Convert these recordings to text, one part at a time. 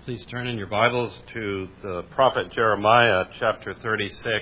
Please turn in your Bibles to the prophet Jeremiah, chapter 36.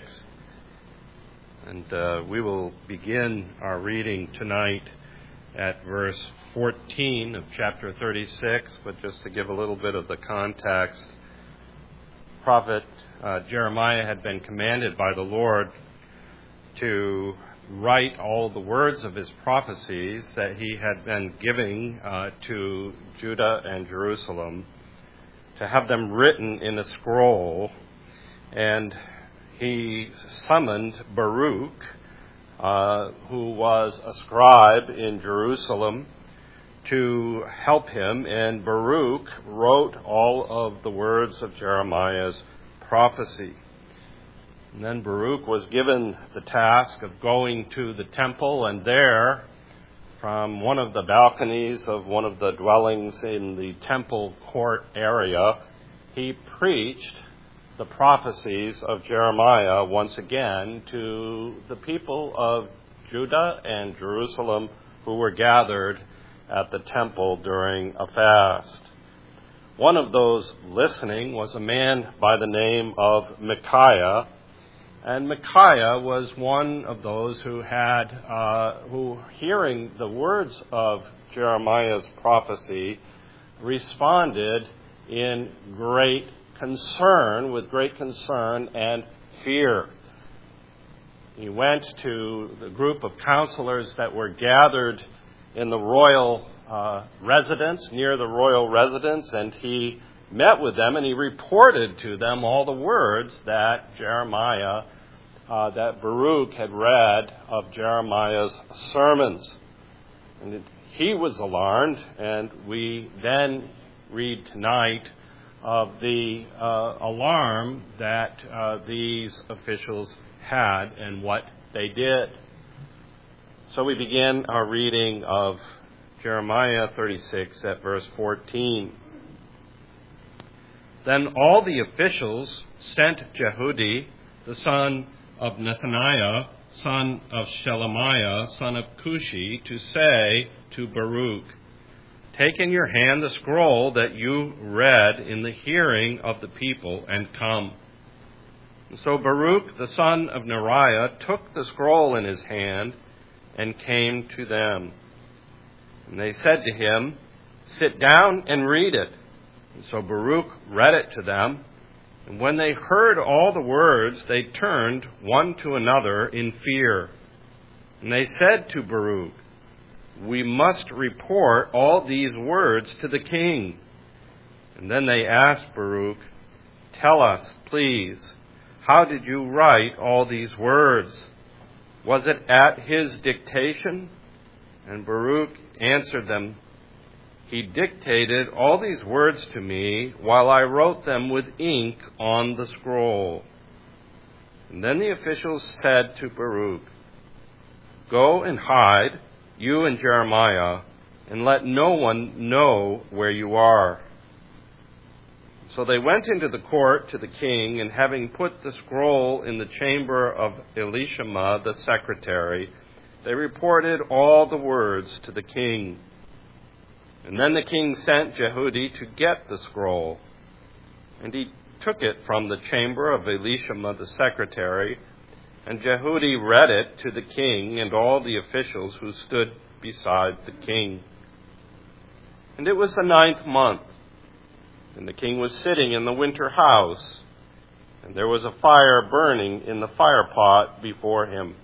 And we will begin our reading tonight at verse 14 of chapter 36. But just to give a little bit of the context, prophet Jeremiah had been commanded by the Lord to write all the words of his prophecies that he had been giving to Judah and Jerusalem, to have them written in a scroll. And he summoned Baruch, who was a scribe in Jerusalem, to help him. And Baruch wrote all of the words of Jeremiah's prophecy. And then Baruch was given the task of going to the temple, and there, from one of the balconies of one of the dwellings in the temple court area, he preached the prophecies of Jeremiah once again to the people of Judah and Jerusalem who were gathered at the temple during a fast. One of those listening was a man by the name of Micaiah. And Micaiah was one of those who hearing the words of Jeremiah's prophecy, responded in great concern and fear. He went to the group of counselors that were gathered in the royal residence, near the royal residence, and he met with them, and he reported to them all the words that that Baruch had read of Jeremiah's sermons. And he was alarmed, and we then read tonight of the alarm that these officials had and what they did. So we begin our reading of Jeremiah 36 at verse 14. Then all the officials sent Jehudi, the son of Nethaniah, son of Shelemiah, son of Cushi, to say to Baruch, "Take in your hand the scroll that you read in the hearing of the people, and come." And so Baruch, the son of Neriah, took the scroll in his hand and came to them. And they said to him, "Sit down and read it." And so Baruch read it to them. And when they heard all the words, they turned one to another in fear. And they said to Baruch, "We must report all these words to the king." And then they asked Baruch, "Tell us, please, how did you write all these words? Was it at his dictation?" And Baruch answered them, "He dictated all these words to me while I wrote them with ink on the scroll." And then the officials said to Baruch, "Go and hide, you and Jeremiah, and let no one know where you are." So they went into the court to the king, and having put the scroll in the chamber of Elishama, the secretary, they reported all the words to the king. And then the king sent Jehudi to get the scroll. And he took it from the chamber of Elishama the secretary, and Jehudi read it to the king and all the officials who stood beside the king. And it was the 9th month, and the king was sitting in the winter house, and there was a fire burning in the firepot before him.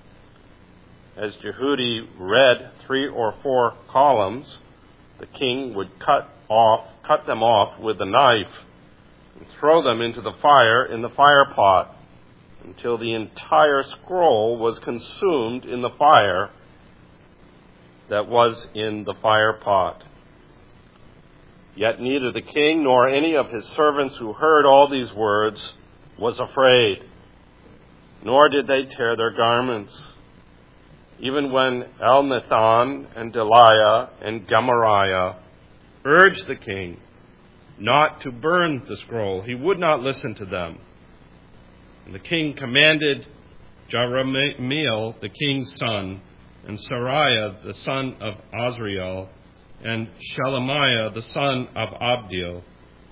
As Jehudi read 3 or 4 columns, the king would cut them off with a knife and throw them into the fire in the firepot until the entire scroll was consumed in the fire that was in the firepot. Yet neither the king nor any of his servants who heard all these words was afraid, nor did they tear their garments. Even when Elnathan and Delaiah and Gemariah urged the king not to burn the scroll, he would not listen to them. And the king commanded Jerahmeel, the king's son, and Seraiah, the son of Azriel, and Shelemiah, the son of Abdiel,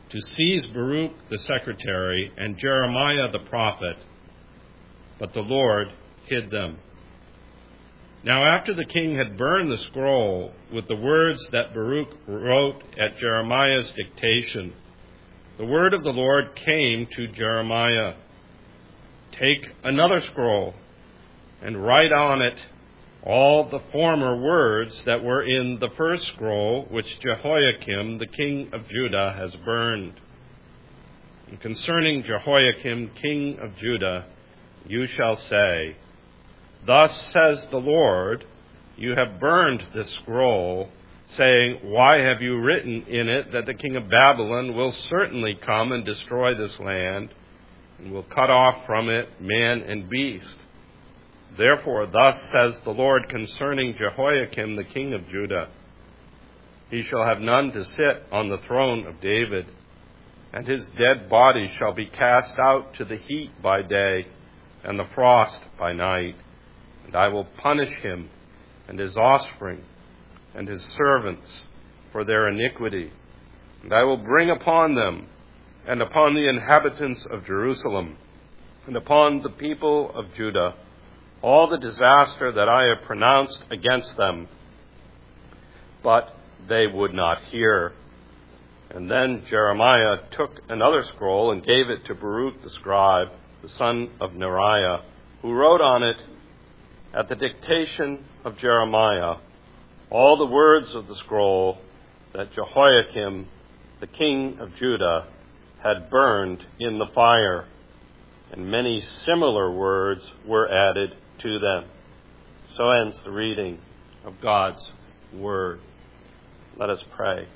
to seize Baruch the secretary and Jeremiah the prophet, but the Lord hid them. Now after the king had burned the scroll with the words that Baruch wrote at Jeremiah's dictation, the word of the Lord came to Jeremiah. Take another scroll and write on it all the former words that were in the first scroll which Jehoiakim, the king of Judah, has burned. And concerning Jehoiakim, king of Judah, you shall say, Thus says the Lord, you have burned this scroll, saying, Why have you written in it that the king of Babylon will certainly come and destroy this land, and will cut off from it man and beast? Therefore, thus says the Lord concerning Jehoiakim, the king of Judah, He shall have none to sit on the throne of David, and his dead body shall be cast out to the heat by day, and the frost by night. And I will punish him, and his offspring, and his servants, for their iniquity. And I will bring upon them, and upon the inhabitants of Jerusalem, and upon the people of Judah, all the disaster that I have pronounced against them. But they would not hear. And then Jeremiah took another scroll and gave it to Baruch the scribe, the son of Neriah, who wrote on it, at the dictation of Jeremiah, all the words of the scroll that Jehoiakim, the king of Judah, had burned in the fire, and many similar words were added to them. So ends the reading of God's word. Let us pray.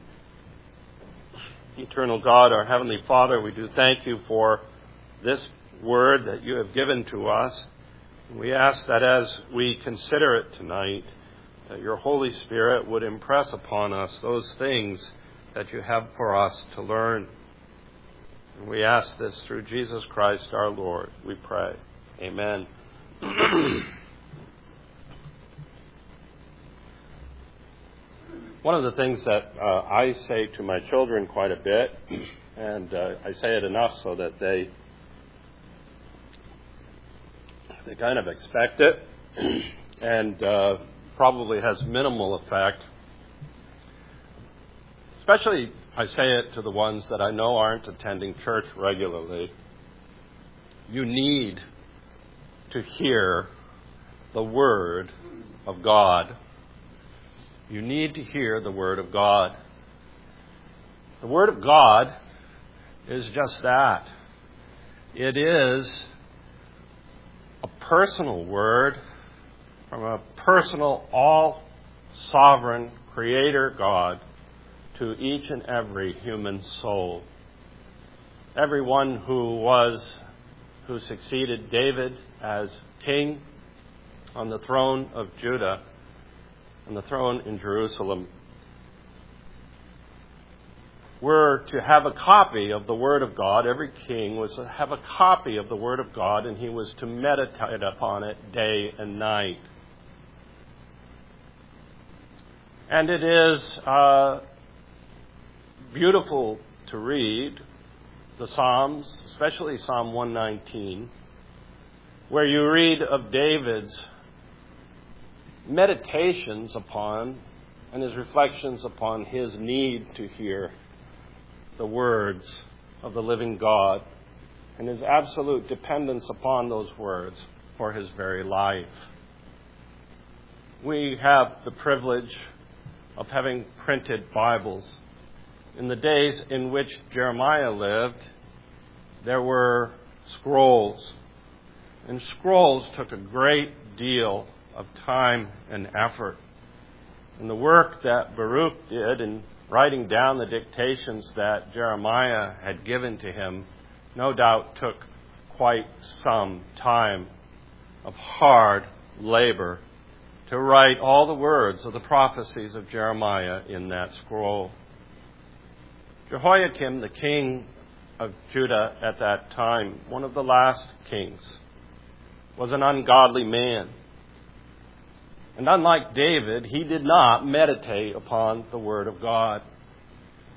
Eternal God, our Heavenly Father, we do thank you for this word that you have given to us. We ask that as we consider it tonight, that your Holy Spirit would impress upon us those things that you have for us to learn. And we ask this through Jesus Christ our Lord, we pray. Amen. One of the things that I say to my children quite a bit, and I say it enough so that they kind of expect it, and probably has minimal effect. Especially, I say it to the ones that I know aren't attending church regularly. You need to hear the Word of God. You need to hear the Word of God. The Word of God is just that. It is a personal word from a personal, all-sovereign Creator God to each and every human soul. Everyone who succeeded David as king on the throne of Judah, on the throne in Jerusalem, were to have a copy of the Word of God. Every king was to have a copy of the Word of God, and he was to meditate upon it day and night. And it is beautiful to read the Psalms, especially Psalm 119, where you read of David's meditations upon and his reflections upon his need to hear the words of the living God and his absolute dependence upon those words for his very life. We have the privilege of having printed Bibles. In the days in which Jeremiah lived, there were scrolls. And scrolls took a great deal of time and effort. And the work that Baruch did in writing down the dictations that Jeremiah had given to him no doubt took quite some time of hard labor to write all the words of the prophecies of Jeremiah in that scroll. Jehoiakim, the king of Judah at that time, one of the last kings, was an ungodly man. And unlike David, he did not meditate upon the Word of God.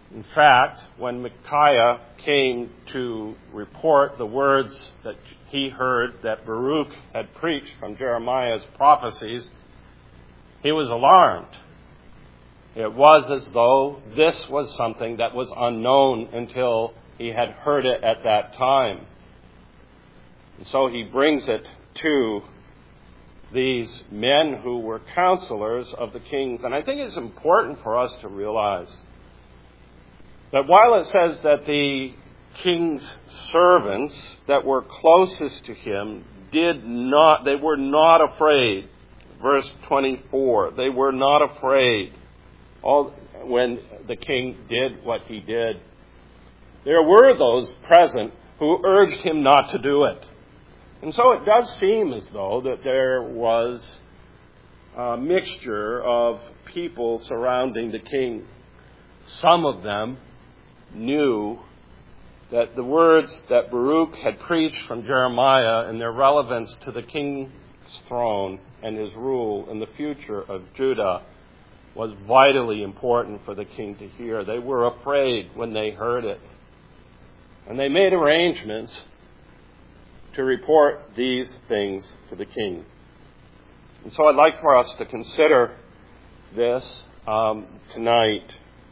In fact, when Micaiah came to report the words that he heard that Baruch had preached from Jeremiah's prophecies, he was alarmed. It was as though this was something that was unknown until he had heard it at that time. And so he brings it to these men who were counselors of the kings. And I think it's important for us to realize that while it says that the king's servants that were closest to him they were not afraid. Verse 24, they were not afraid when the king did what he did. There were those present who urged him not to do it. And so it does seem as though that there was a mixture of people surrounding the king. Some of them knew that the words that Baruch had preached from Jeremiah and their relevance to the king's throne and his rule in the future of Judah was vitally important for the king to hear. They were afraid when they heard it. And they made arrangements to report these things to the king. And so I'd like for us to consider this tonight.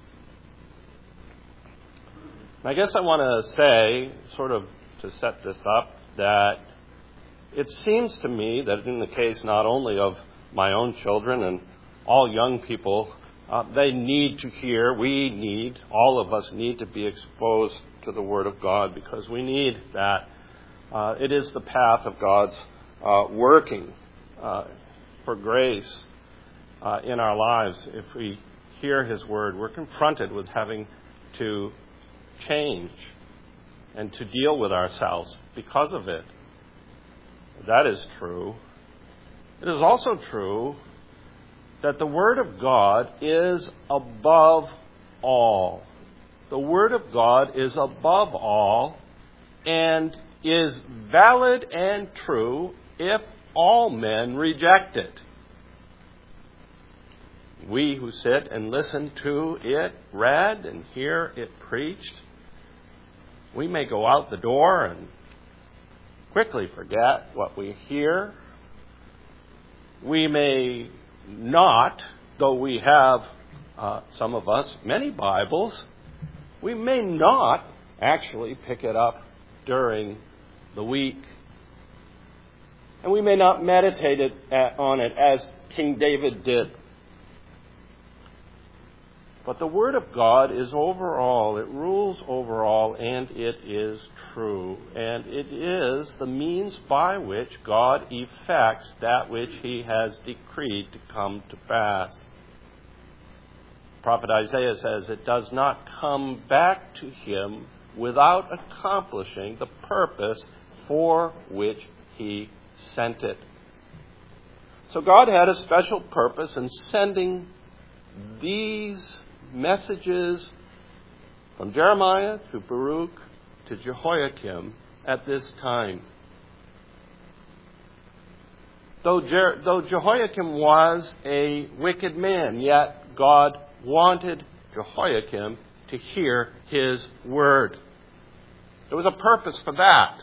I guess I want to say, sort of to set this up, that it seems to me that in the case not only of my own children and all young people, they need to hear, all of us need to be exposed to the Word of God, because we need that. It is the path of God's working for grace in our lives. If we hear His Word, we're confronted with having to change and to deal with ourselves because of it. That is true. It is also true that the Word of God is above all. The Word of God is above all and is valid and true if all men reject it. We who sit and listen to it read and hear it preached, we may go out the door and quickly forget what we hear. We may not, though we have, some of us, many Bibles, we may not actually pick it up during the week. And we may not meditate on it as King David did. But the Word of God is over all. It rules over all, and it is true. And it is the means by which God effects that which He has decreed to come to pass. Prophet Isaiah says it does not come back to Him without accomplishing the purpose for which He sent it. So God had a special purpose in sending these messages from Jeremiah to Baruch to Jehoiakim at this time. Though Jehoiakim was a wicked man, yet God wanted Jehoiakim to hear His word. There was a purpose for that.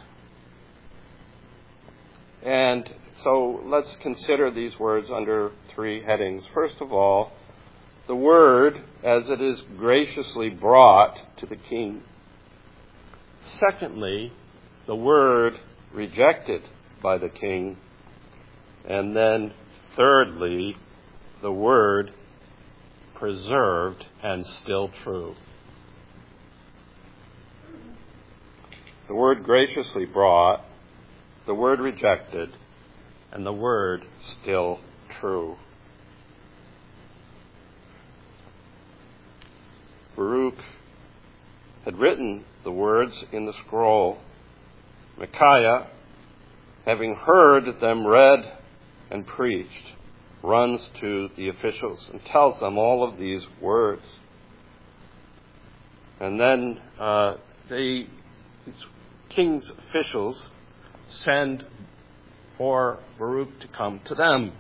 And so let's consider these words under three headings. First of all, the word as it is graciously brought to the king. Secondly, the word rejected by the king. And then thirdly, the word preserved and still true. The word graciously brought, the word rejected, and the word still true. Baruch had written the words in the scroll. Micaiah, having heard them read and preached, runs to the officials and tells them all of these words. And then the king's officials send for Baruch to come to them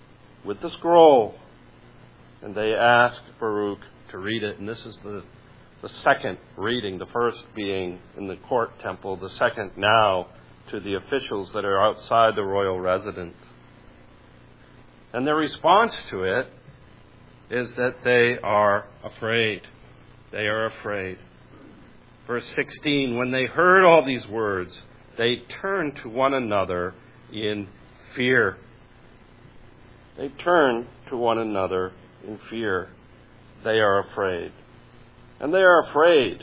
with the scroll. And they ask Baruch to read it. And this is the the second reading, the first being in the court temple, the second now to the officials that are outside the royal residence. And their response to it is that they are afraid. They are afraid. Verse 16, when they heard all these words, they turned to one another in fear. They turn to one another in fear. They are afraid. And they are afraid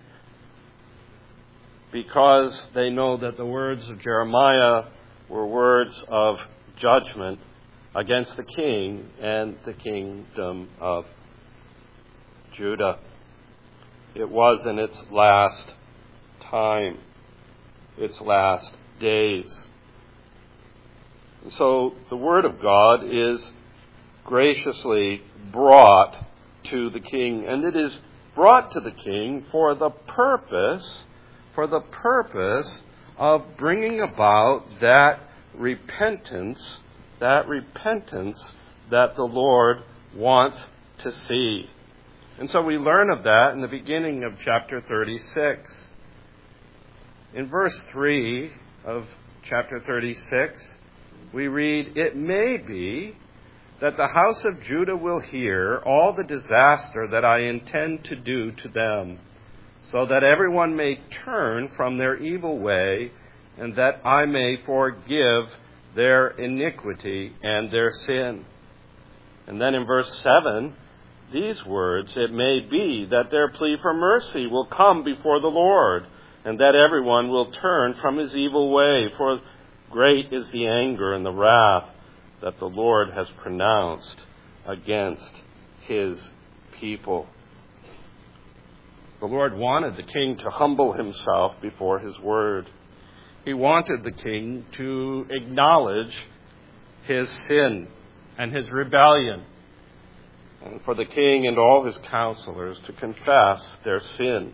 because they know that the words of Jeremiah were words of judgment against the king and the kingdom of Judah. It was in its last time, its last days. And so the word of God is graciously brought to the king, and it is brought to the king for the purpose of bringing about that repentance that the Lord wants to see. And so we learn of that in the beginning of chapter 36. In verse 3 of chapter 36, we read, "It may be that the house of Judah will hear all the disaster that I intend to do to them, so that everyone may turn from their evil way, and that I may forgive their iniquity and their sin." And then in verse 7, these words, "It may be that their plea for mercy will come before the Lord, and that everyone will turn from his evil way, for great is the anger and the wrath that the Lord has pronounced against his people." The Lord wanted the king to humble himself before his word. He wanted the king to acknowledge his sin and his rebellion, and for the king and all his counselors to confess their sin.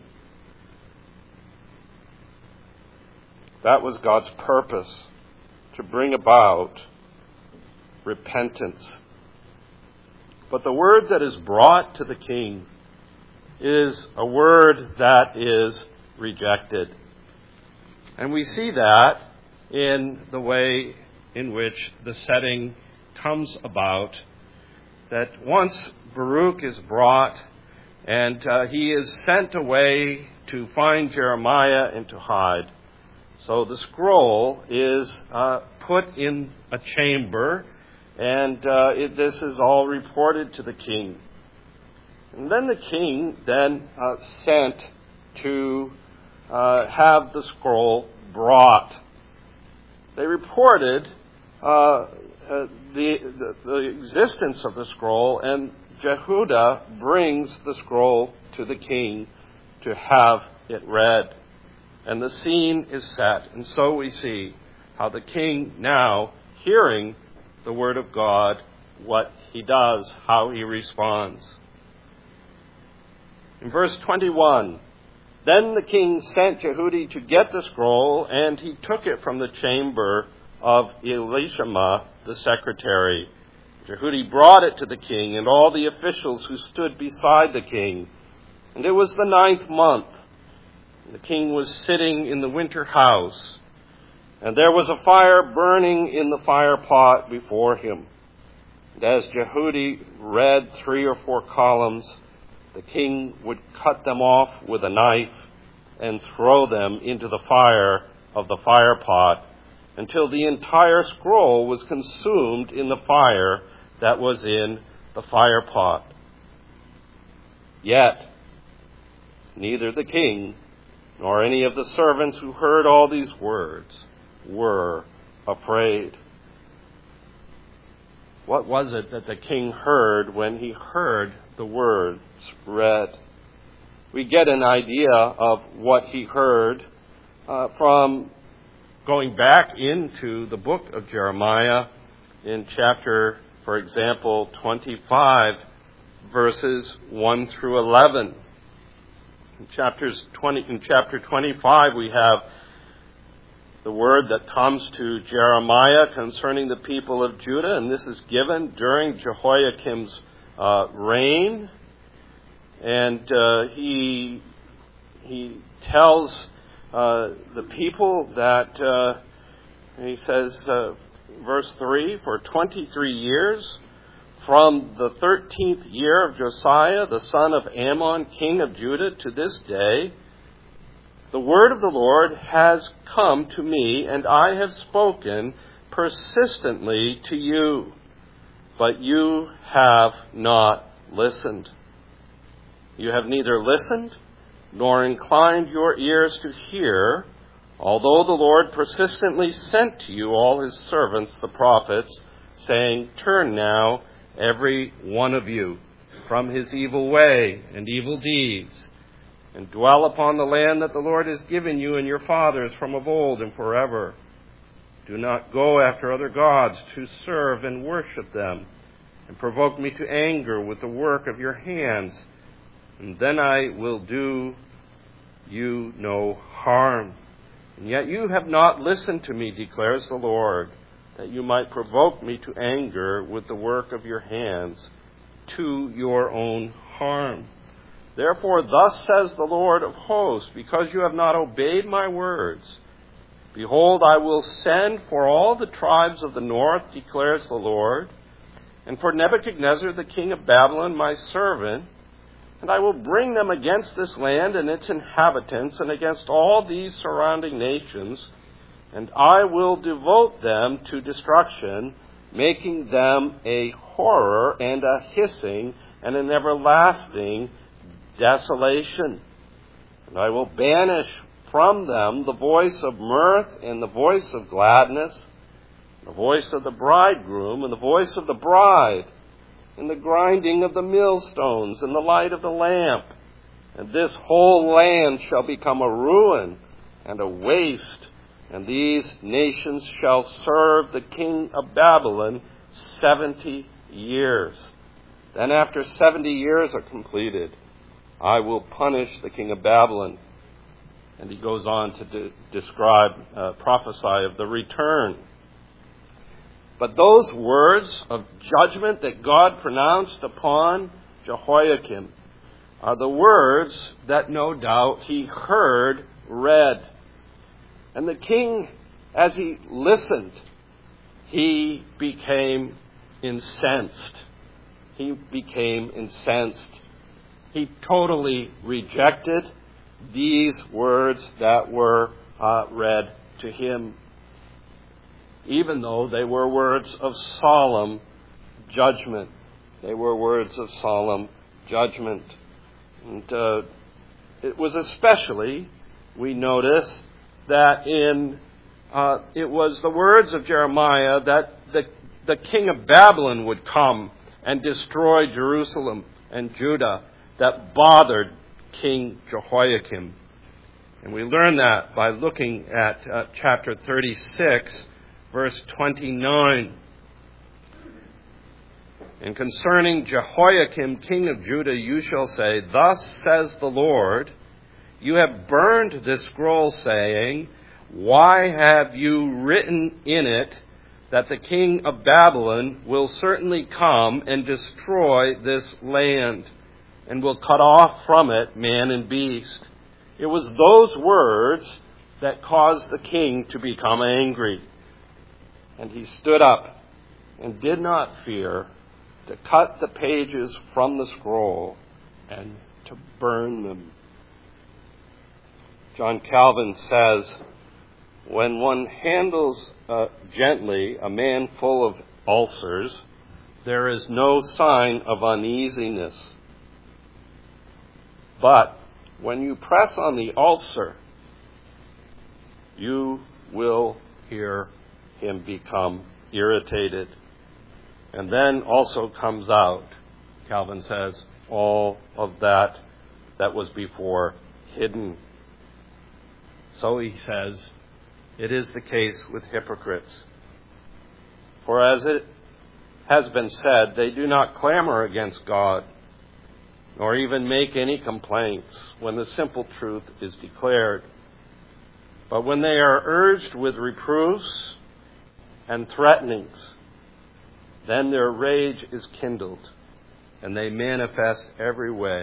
That was God's purpose, to bring about repentance. But the word that is brought to the king is a word that is rejected. And we see that in the way in which the setting comes about, that once Baruch is brought and he is sent away to find Jeremiah and to hide. So the scroll is put in a chamber, and this is all reported to the king. And then the king sent to have the scroll brought. They reported the existence of the scroll, and Jehudah brings the scroll to the king to have it read. And the scene is set. And so we see how the king now, hearing the word of God, what he does, how he responds. In verse 21, "Then the king sent Jehudi to get the scroll, and he took it from the chamber of Elishama, the secretary. Jehudi brought it to the king and all the officials who stood beside the king. And it was the 9th month. The king was sitting in the winter house, and there was a fire burning in the fire pot before him. And as Jehudi read 3 or 4 columns, the king would cut them off with a knife and throw them into the fire of the fire pot until the entire scroll was consumed in the fire that was in the fire pot. Yet neither the king nor any of the servants who heard all these words were afraid." What was it that the king heard when he heard the words read? We get an idea of what he heard from going back into the book of Jeremiah in chapter, for example, 25, verses 1 through 11. In chapter 25, we have the word that comes to Jeremiah concerning the people of Judah, and this is given during Jehoiakim's reign. And he tells the people that, he says, verse 3, for 23 years, from the 13th year of Josiah, the son of Ammon, king of Judah, to this day, the word of the Lord has come to me, and I have spoken persistently to you, but you have not listened. You have neither listened nor inclined your ears to hear, although the Lord persistently sent to you all his servants, the prophets, saying, turn now, every one of you, from his evil way and evil deeds, and dwell upon the land that the Lord has given you and your fathers from of old and forever. Do not go after other gods to serve and worship them, and provoke me to anger with the work of your hands, and then I will do you no harm. And yet you have not listened to me, declares the Lord, that you might provoke me to anger with the work of your hands, to your own harm. Therefore, thus says the Lord of hosts, because you have not obeyed my words, behold, I will send for all the tribes of the north, declares the Lord, and for Nebuchadnezzar, the king of Babylon, my servant, and I will bring them against this land and its inhabitants, and against all these surrounding nations, and I will devote them to destruction, making them a horror and a hissing and an everlasting desolation. And I will banish from them the voice of mirth and the voice of gladness, the voice of the bridegroom and the voice of the bride, and the grinding of the millstones and the light of the lamp. And this whole land shall become a ruin and a waste, and these nations shall serve the king of Babylon 70 years. Then after 70 years are completed, I will punish the king of Babylon. And he goes on to prophesy of the return. But those words of judgment that God pronounced upon Jehoiakim are the words that no doubt he heard read. And the king, as he listened, he became incensed. He became incensed. He totally rejected these words that were read to him, even though they were words of solemn judgment. They were words of solemn judgment. And it was especially, we notice, that it was the words of Jeremiah that the king of Babylon would come and destroy Jerusalem and Judah that bothered King Jehoiakim. And we learn that by looking at chapter 36, verse 29. And concerning Jehoiakim, king of Judah, you shall say, thus says the Lord, you have burned this scroll, saying, why have you written in it that the king of Babylon will certainly come and destroy this land, and will cut off from it man and beast? It was those words that caused the king to become angry. And he stood up and did not fear to cut the pages from the scroll and to burn them. John Calvin says, when one handles gently a man full of ulcers, there is no sign of uneasiness. But when you press on the ulcer, you will hear him become irritated. And then also comes out, Calvin says, all of that was before hidden. So he says, it is the case with hypocrites. For as it has been said, they do not clamor against God, nor even make any complaints when the simple truth is declared. But when they are urged with reproofs and threatenings, then their rage is kindled, and they manifest every way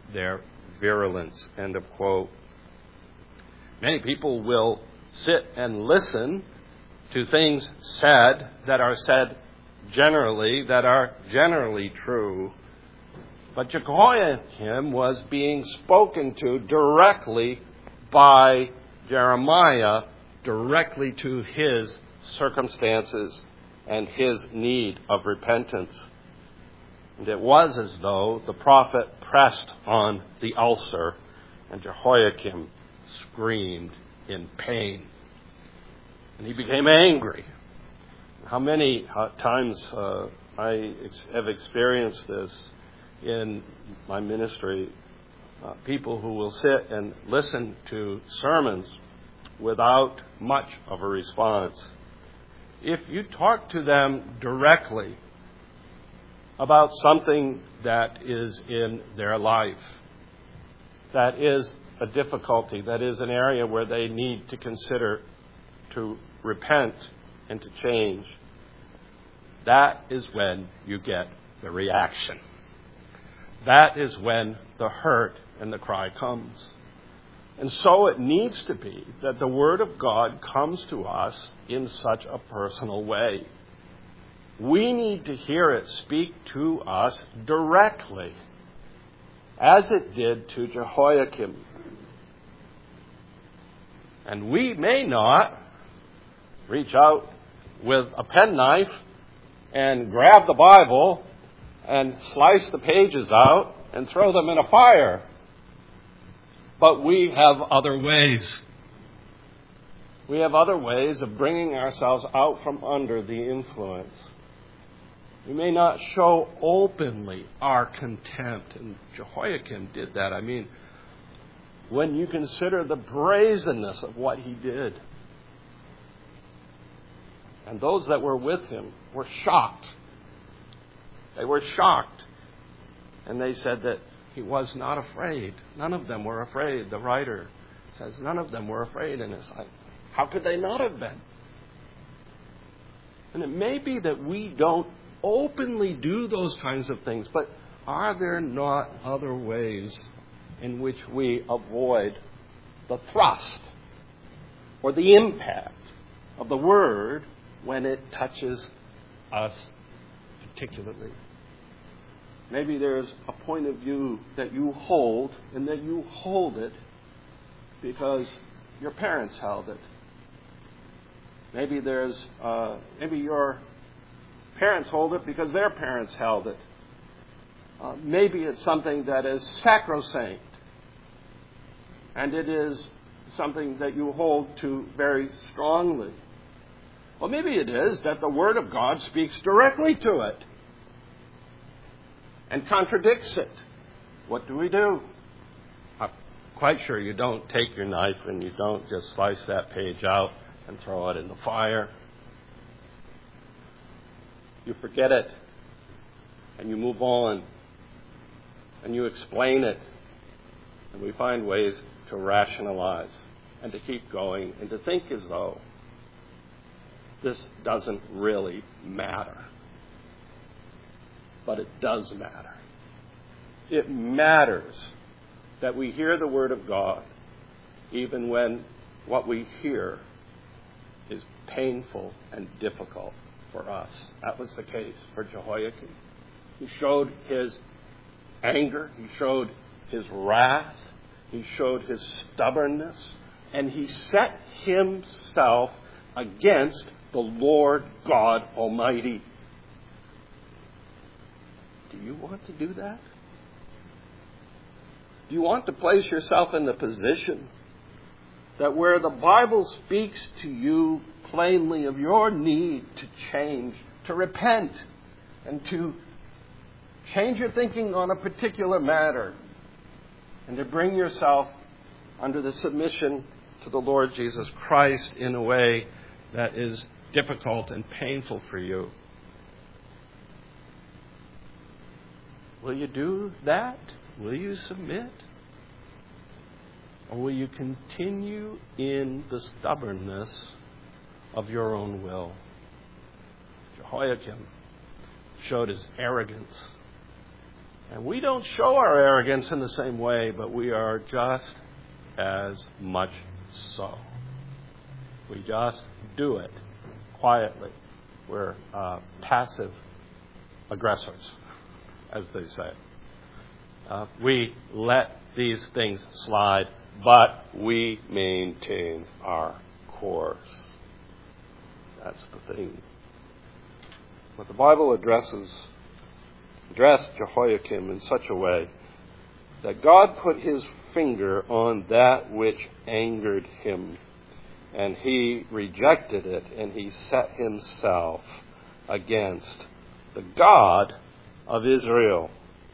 their virulence. End of quote. Many people will sit and listen to things said that are said generally, that are generally true. But Jehoiakim was being spoken to directly by Jeremiah, directly to his circumstances and his need of repentance. And it was as though the prophet pressed on the ulcer and Jehoiakim screamed in pain. And he became angry. How many times I have experienced this in my ministry, people who will sit and listen to sermons without much of a response. If you talk to them directly about something that is in their life, that is a difficulty, that is an area where they need to consider to repent and to change, that is when you get the reaction. That is when the hurt and the cry comes. And so it needs to be that the Word of God comes to us in such a personal way. We need to hear it speak to us directly, as it did to Jehoiakim. And we may not reach out with a penknife and grab the Bible and slice the pages out and throw them in a fire. But we have other ways. We have other ways of bringing ourselves out from under the influence. We may not show openly our contempt. And Jehoiakim did that. I mean, when you consider the brazenness of what he did. And those that were with him were shocked. They were shocked. And they said that he was not afraid. None of them were afraid. The writer says none of them were afraid. And it's like, how could they not have been? And it may be that we don't openly do those kinds of things, but are there not other ways in which we avoid the thrust or the impact of the Word when it touches us particularly? Maybe there's a point of view that you hold, and that you hold it because your parents held it. Maybe maybe your parents hold it because their parents held it. Maybe it's something that is sacrosanct, and it is something that you hold to very strongly. Well, maybe it is that the Word of God speaks directly to it and contradicts it. What do we do? I'm quite sure you don't take your knife and you don't just slice that page out and throw it in the fire. You forget it and you move on and you explain it, and we find ways to rationalize and to keep going and to think as though this doesn't really matter. But it does matter. It matters that we hear the Word of God even when what we hear is painful and difficult for us. That was the case for Jehoiakim. He showed his anger, he showed his wrath, he showed his stubbornness, and he set himself against the Lord God Almighty. Do you want to do that? Do you want to place yourself in the position that where the Bible speaks to you plainly of your need to change, to repent, and to change your thinking on a particular matter, and to bring yourself under the submission to the Lord Jesus Christ in a way that is difficult and painful for you? Will you do that? Will you submit? Or will you continue in the stubbornness of your own will? Jehoiakim showed his arrogance. And we don't show our arrogance in the same way, but we are just as much so. We just do it quietly. We're passive aggressors, as they say. We let these things slide, but we maintain our course. That's the thing. But the Bible addressed Jehoiakim in such a way that God put his finger on that which angered him, and he rejected it, and he set himself against the God of Israel.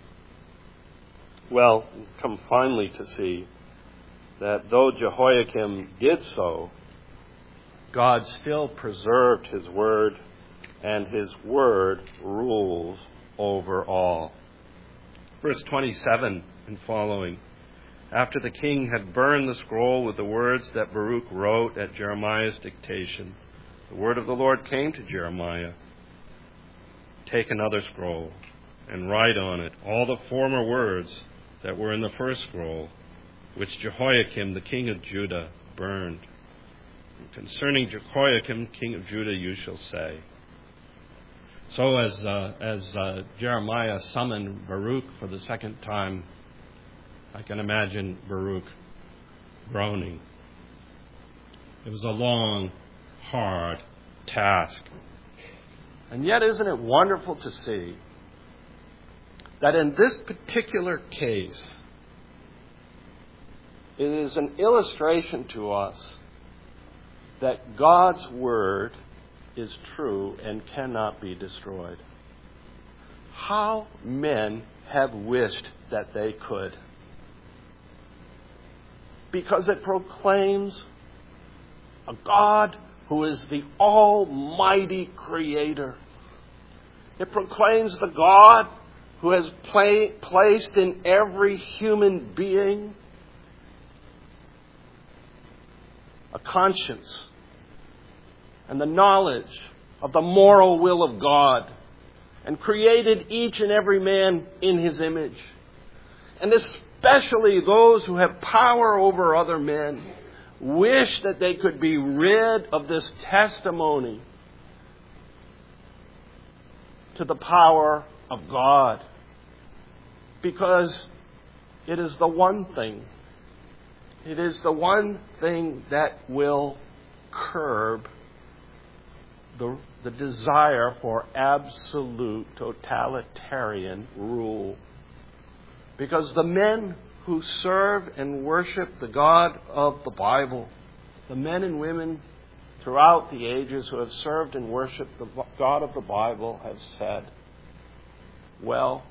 Well, come finally to see that though Jehoiakim did so, God still preserved his word, and his word rules over all. Verse 27 and following. After the king had burned the scroll with the words that Baruch wrote at Jeremiah's dictation, the word of the Lord came to Jeremiah. Take another scroll and write on it all the former words that were in the first scroll, which Jehoiakim, the king of Judah, burned. And concerning Jehoiakim, king of Judah, you shall say. So as Jeremiah summoned Baruch for the second time, I can imagine Baruch groaning. It was a long, hard task. And yet, isn't it wonderful to see that in this particular case, it is an illustration to us that God's word is true and cannot be destroyed. How men have wished that they could. Because it proclaims a God who is the almighty creator. It proclaims the God who has placed in every human being a conscience and the knowledge of the moral will of God, and created each and every man in his image. And especially those who have power over other men wish that they could be rid of this testimony to the power of God, because it is the one thing. It is the one thing that will curb the desire for absolute totalitarian rule. Because the men who serve and worship the God of the Bible, the men and women throughout the ages who have served and worshiped the God of the Bible, have said, well,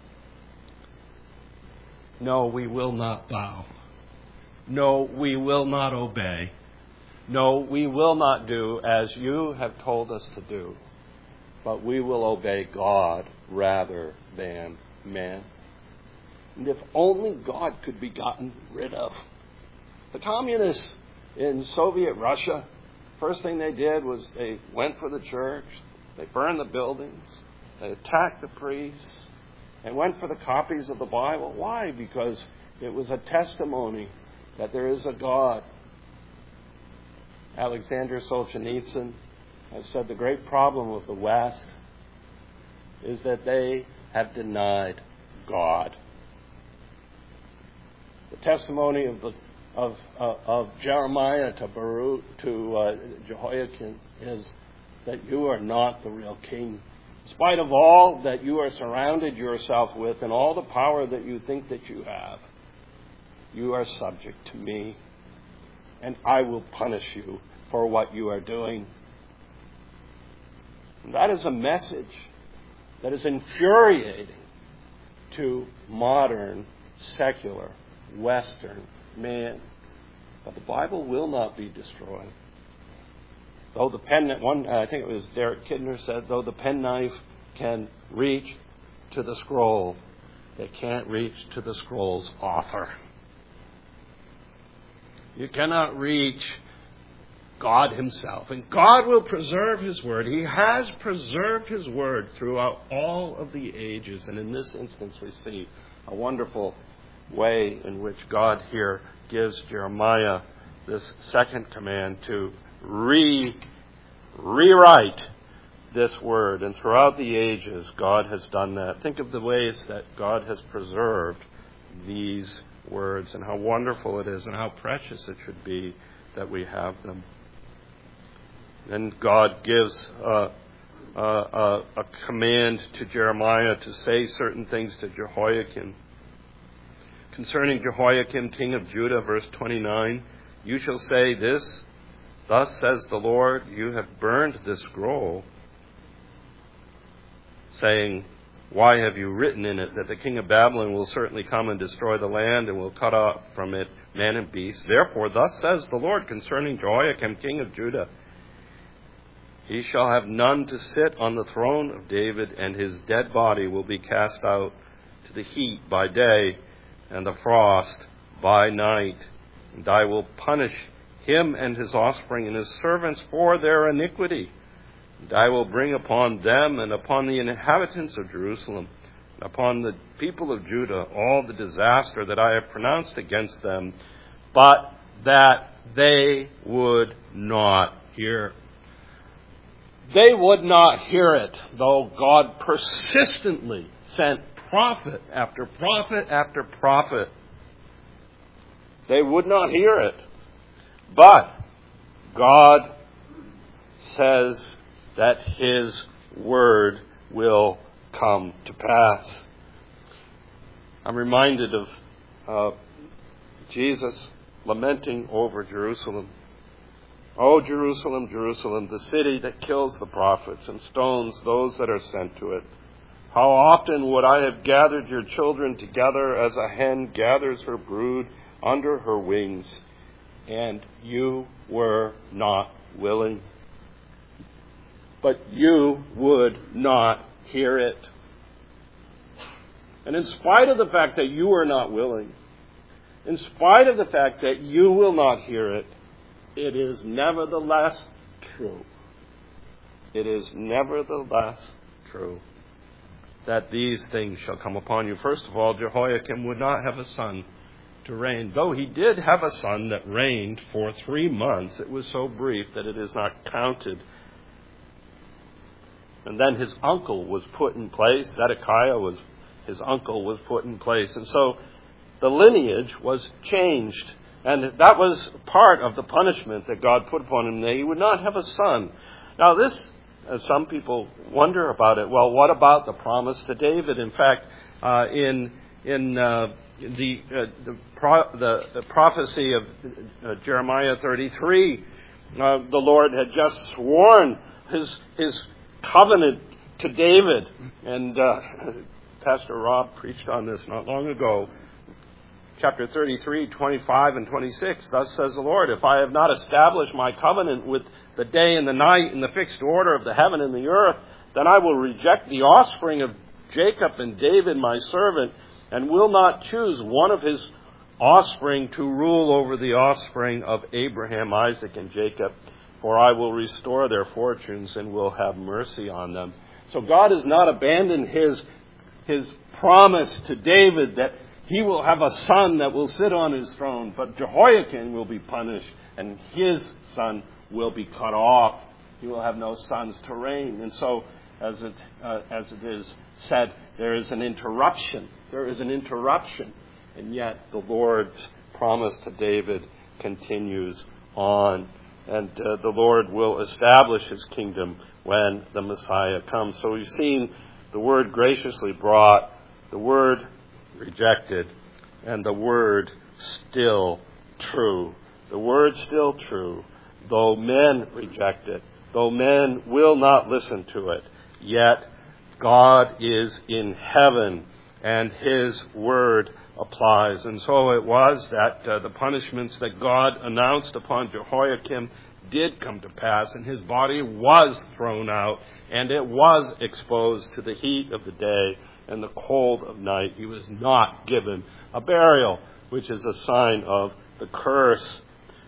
no, we will not bow. No, we will not obey. No, we will not do as you have told us to do, but we will obey God rather than man. And if only God could be gotten rid of. The communists in Soviet Russia, first thing they did was they went for the church, they burned the buildings, they attacked the priests, and went for the copies of the Bible. Why? Because it was a testimony that there is a God. Alexander Solzhenitsyn has said the great problem of the West is that they have denied God. The testimony of Jeremiah to Baruch, to Jehoiakim, is that you are not the real king. In spite of all that you are surrounded yourself with and all the power that you think that you have, you are subject to me, and I will punish you for what you are doing. And that is a message that is infuriating to modern, secular, Western man. But the Bible will not be destroyed. Though the pen, I think it was Derek Kidner said, though the penknife can reach to the scroll, it can't reach to the scroll's author. You cannot reach God himself. And God will preserve his word. He has preserved his word throughout all of the ages. And in this instance, we see a wonderful way in which God here gives Jeremiah this second command to rewrite this word. And throughout the ages, God has done that. Think of the ways that God has preserved these words and how wonderful it is and how precious it should be that we have them. Then God gives a command to Jeremiah to say certain things to Jehoiakim. Concerning Jehoiakim, king of Judah, verse 29, you shall say this, thus says the Lord, you have burned this scroll, saying, why have you written in it that the king of Babylon will certainly come and destroy the land and will cut off from it man and beast? Therefore, thus says the Lord concerning Jehoiakim, king of Judah, he shall have none to sit on the throne of David, and his dead body will be cast out to the heat by day and the frost by night. And I will punish him and his offspring and his servants for their iniquity. And I will bring upon them and upon the inhabitants of Jerusalem, and upon the people of Judah, all the disaster that I have pronounced against them, but that they would not hear. They would not hear it, though God persistently sent prophet after prophet after prophet. They would not hear it. But God says that his word will come to pass. I'm reminded of Jesus lamenting over Jerusalem. Oh, Jerusalem, Jerusalem, the city that kills the prophets and stones those that are sent to it. How often would I have gathered your children together as a hen gathers her brood under her wings, and you were not willing. But you would not hear it. And in spite of the fact that you are not willing, in spite of the fact that you will not hear it, it is nevertheless true. It is nevertheless true that these things shall come upon you. First of all, Jehoiakim would not have a son to reign. Though he did have a son that reigned for 3 months, it was so brief that it is not counted. And then his uncle was put in place. Zedekiah his uncle was put in place. And so the lineage was changed. And that was part of the punishment that God put upon him, that he would not have a son. Now this, some people wonder about it. Well, what about the promise to David? In fact, in the prophecy of Jeremiah 33, the Lord had just sworn his covenant to David. And Pastor Rob preached on this not long ago. Chapter 33, 25 and 26, thus says the Lord, if I have not established my covenant with the day and the night in the fixed order of the heaven and the earth, then I will reject the offspring of Jacob and David my servant, and will not choose one of his offspring to rule over the offspring of Abraham, Isaac, and Jacob, for I will restore their fortunes and will have mercy on them. So God has not abandoned his promise to David that he will have a son that will sit on his throne, but Jehoiakim will be punished, and his son will be cut off. He will have no sons to reign. And so, as it is said, there is an interruption. There is an interruption. And yet the Lord's promise to David continues on. And the Lord will establish his kingdom when the Messiah comes. So we've seen the word graciously brought, the word rejected, and the word still true. The word still true. Though men reject it, though men will not listen to it, yet God is in heaven and his word applies. And so it was that the punishments that God announced upon Jehoiakim did come to pass, and his body was thrown out, and it was exposed to the heat of the day and the cold of night. He was not given a burial, which is a sign of the curse.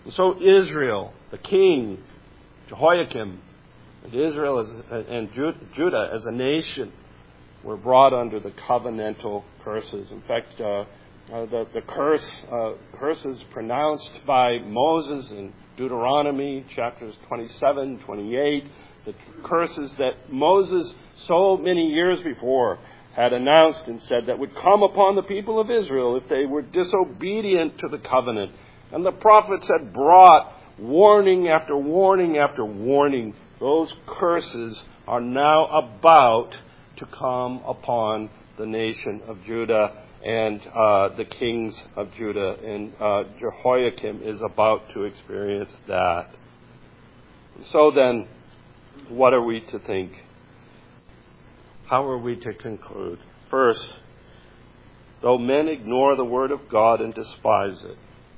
And so Israel, the king, Jehoiakim, and Israel and Judah as a nation were brought under the covenantal curses. In fact, the curses pronounced by Moses in Deuteronomy chapters 27, 28, the curses that Moses so many years before had announced and said that would come upon the people of Israel if they were disobedient to the covenant. And the prophets had brought warning after warning after warning. Those curses are now about to come upon the nation of Judah and the kings of Judah. And Jehoiakim is about to experience that. So then, what are we to think? How are we to conclude? First, though men ignore the word of God and despise it,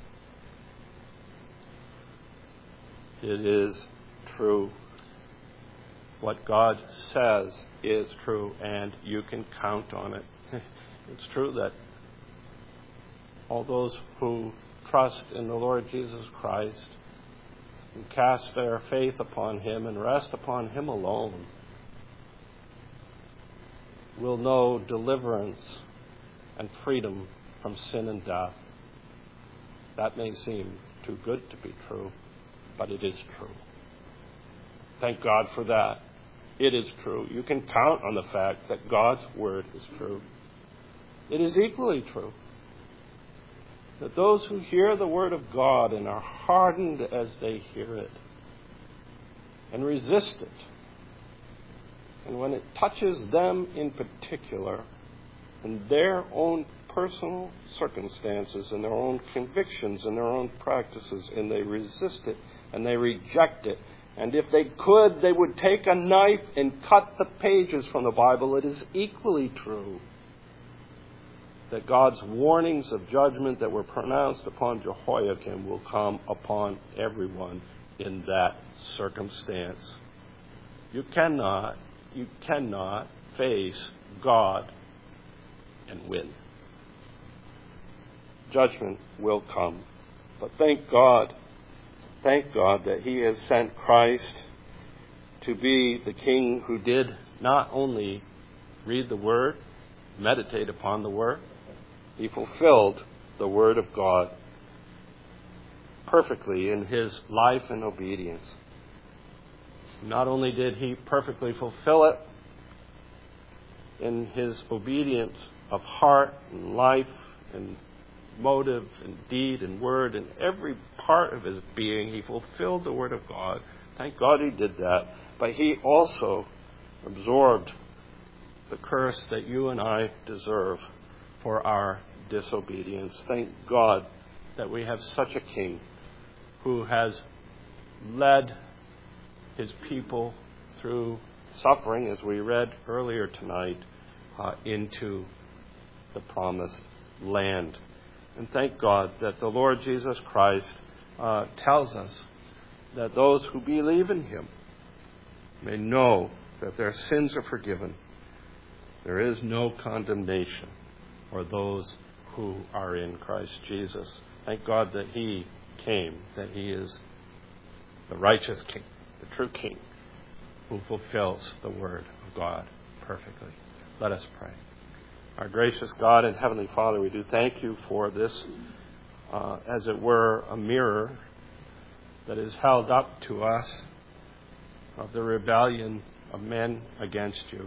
it is true. What God says is true, and you can count on it. It's true that all those who trust in the Lord Jesus Christ and cast their faith upon Him and rest upon Him alone will know deliverance and freedom from sin and death. That may seem too good to be true, but it is true. Thank God for that. It is true. You can count on the fact that God's word is true. It is equally true that those who hear the word of God and are hardened as they hear it and resist it, and when it touches them in particular, in their own personal circumstances and their own convictions and their own practices, and they resist it and they reject it, and if they could, they would take a knife and cut the pages from the Bible, it is equally true that God's warnings of judgment that were pronounced upon Jehoiakim will come upon everyone in that circumstance. You cannot face God and win. Judgment will come. But thank God that He has sent Christ to be the King who did not only read the Word, meditate upon the Word, He fulfilled the Word of God perfectly in His life and obedience. Not only did He perfectly fulfill it in His obedience of heart and life and motive and deed and word and every part of His being, He fulfilled the Word of God. Thank God He did that. But He also absorbed the curse that you and I deserve for our disobedience. Thank God that we have such a King who has led His people through suffering, as we read earlier tonight, into the promised land. And thank God that the Lord Jesus Christ tells us that those who believe in Him may know that their sins are forgiven. There is no condemnation for those who are in Christ Jesus. Thank God that He came, that He is the righteous King, the true King, who fulfills the Word of God perfectly. Let us pray. Our gracious God and Heavenly Father, we do thank You for this, as it were, a mirror that is held up to us of the rebellion of men against You.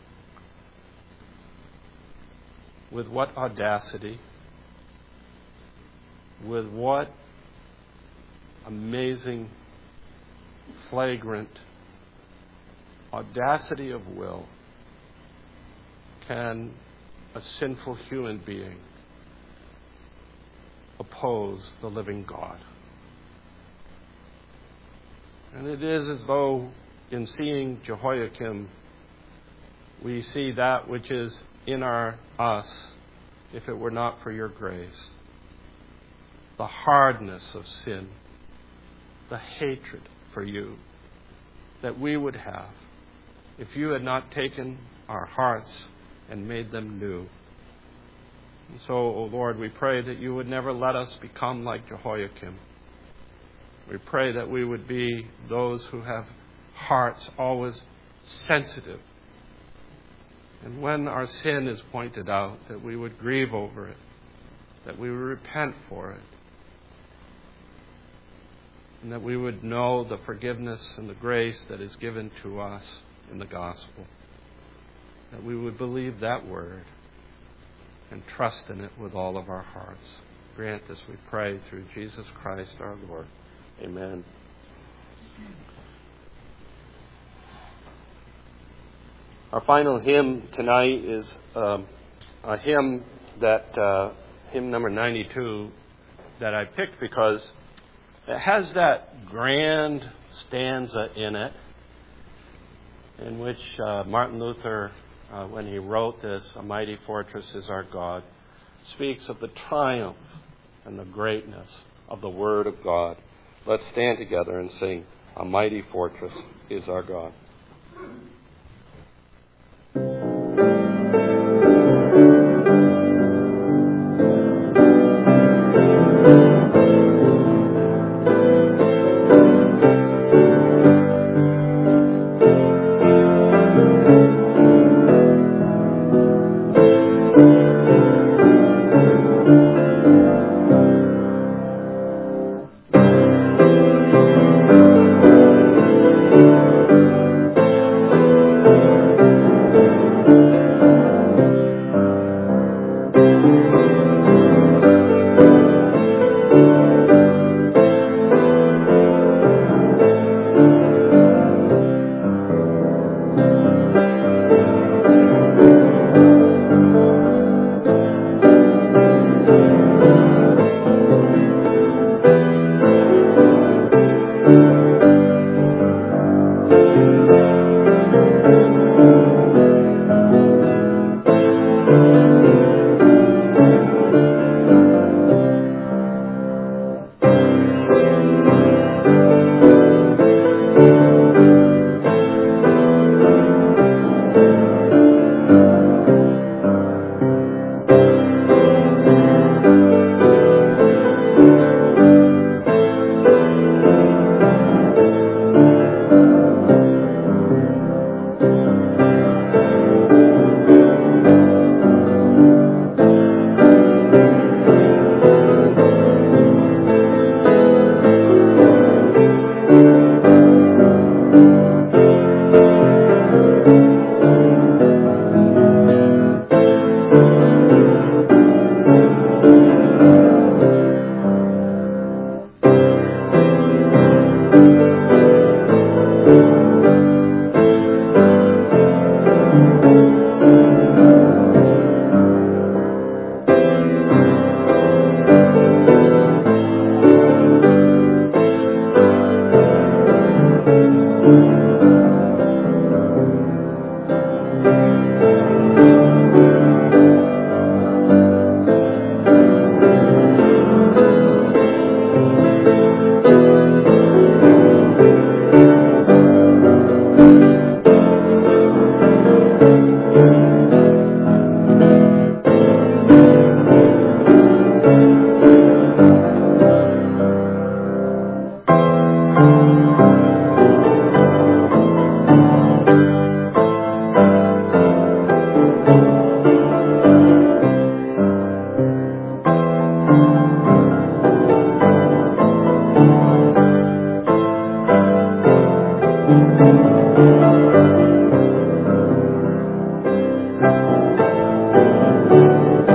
With what audacity, with what amazing, flagrant audacity of will can a sinful human being oppose the living God? And it is as though in seeing Jehoiakim, we see that which is in us, if it were not for Your grace. The hardness of sin, the hatred for You that we would have if You had not taken our hearts and made them new. And so, O Lord, we pray that You would never let us become like Jehoiakim, We pray that we would be those who have hearts always sensitive. And when our sin is pointed out, that we would grieve over it, that we would repent for it, and that we would know the forgiveness and the grace that is given to us in the gospel. That we would believe that word and trust in it with all of our hearts. Grant this, we pray, through Jesus Christ our Lord. Amen. Our final hymn tonight is a hymn that, hymn number 92, that I picked because it has that grand stanza in it in which Martin Luther, when he wrote this, "A mighty fortress is our God," speaks of the triumph and the greatness of the Word of God. Let's stand together and sing, "A mighty fortress is our God."